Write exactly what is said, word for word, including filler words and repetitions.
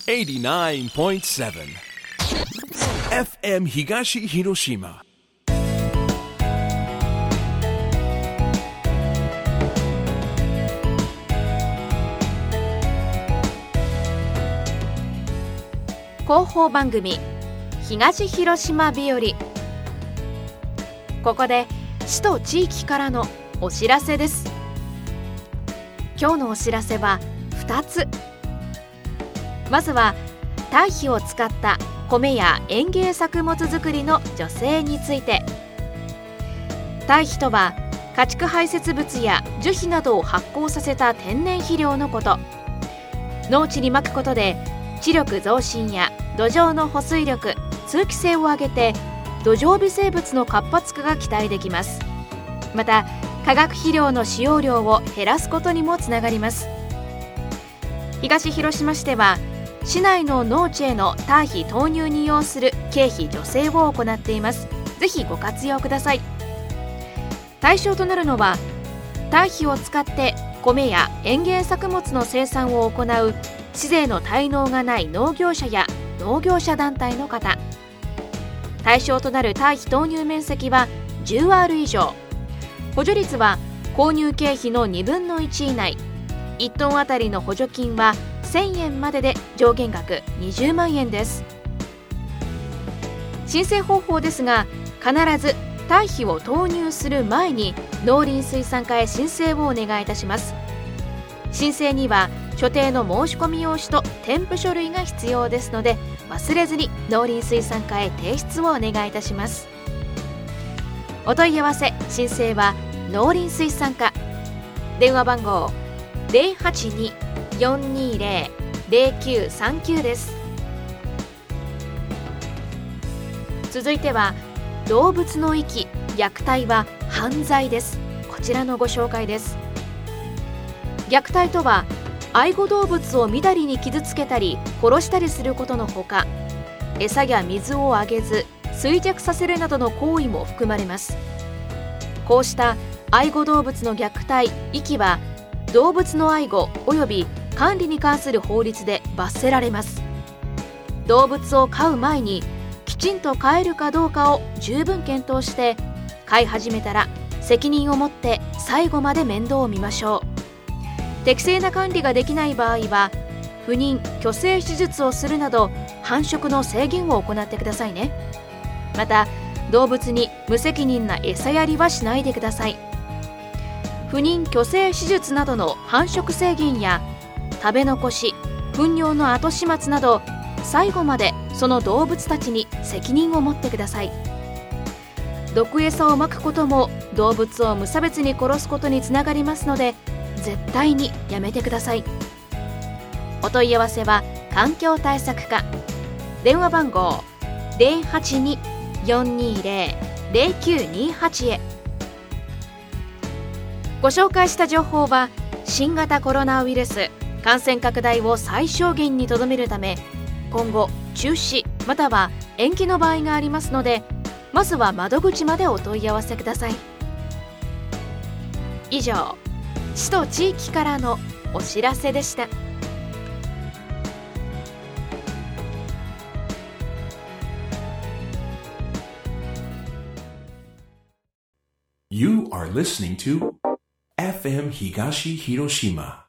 エイティナインポイントセブン エフエム 東広島。 広報番組東広島日和。ここで市と地域からのお知らせです。今日のお知らせはふたつ。まずは堆肥を使った米や園芸作物作りの助成について。堆肥とは家畜排泄物や樹皮などを発酵させた天然肥料のこと。農地にまくことで地力増進や土壌の保水力、通気性を上げて土壌微生物の活発化が期待できます。また化学肥料の使用量を減らすことにもつながります。東広島市では市内の農地への堆肥投入に要する経費助成を行っています。ぜひご活用ください。対象となるのは堆肥を使って米や園芸作物の生産を行う市税の滞納がない農業者や農業者団体の方。対象となる堆肥投入面積は じゅうアール 以上。補助率は購入経費のにぶんのいち以内。いちトンあたりの補助金はせんえんまでで上限額にじゅうまんえんです。申請方法ですが、必ず堆肥を投入する前に農林水産課へ申請をお願いいたします。申請には所定の申込用紙と添付書類が必要ですので、忘れずに農林水産課へ提出をお願いいたします。お問い合わせ申請は農林水産課。電話番号 ゼロはちに よんにゼロ ゼロきゅうさんきゅう です。続いては動物の遺棄・虐待は犯罪です。こちらのご紹介です。虐待とは愛護動物をみだりに傷つけたり殺したりすることのほか、餌や水をあげず衰弱させるなどの行為も含まれます。こうした愛護動物の虐待・遺棄は動物の愛護及び管理に関する法律で罰せられます。動物を飼う前にきちんと飼えるかどうかを十分検討して、飼い始めたら責任を持って最後まで面倒を見ましょう。適正な管理ができない場合は不妊・去勢手術をするなど繁殖の制限を行ってくださいね。また動物に無責任な餌やりはしないでください。不妊・去勢手術などの繁殖制限や食べ残し・糞尿の後始末など、最後までその動物たちに責任を持ってください。毒餌をまくことも動物を無差別に殺すことにつながりますので、絶対にやめてください。お問い合わせは環境対策課。電話番号 ゼロはちに よんにゼロ ゼロきゅうにはち へ。ご紹介した情報は新型コロナウイルス感染拡大を最小限にとどめるため、今後中止または延期の場合がありますので、まずは窓口までお問い合わせください。以上、市と地域からのお知らせでした。 You are listening to エフエム 東広島。